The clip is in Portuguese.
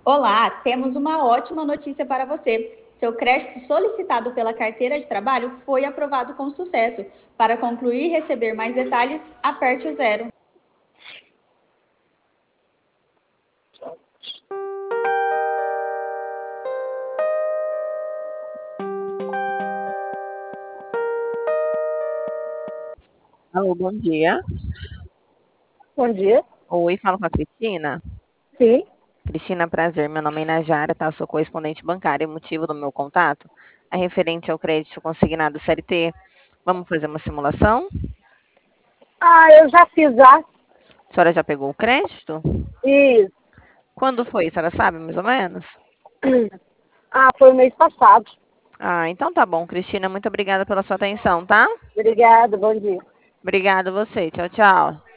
Olá, temos uma ótima notícia para você. Seu crédito solicitado pela carteira de trabalho foi aprovado com sucesso. Para concluir e receber mais detalhes, aperte o zero. Alô, bom dia. Bom dia. Oi, falo com a Cristina. Sim. Cristina, prazer. Meu nome é Najara, tá? Sou correspondente bancária. O motivo do meu contato é referente ao crédito consignado CLT. Vamos fazer uma simulação? Ah, eu já fiz já. A senhora já pegou o crédito? Isso. Quando foi? A senhora sabe, mais ou menos? Ah, foi o mês passado. Ah, então tá bom, Cristina. Muito obrigada pela sua atenção, tá? Obrigada, bom dia. Obrigada a você. Tchau, tchau.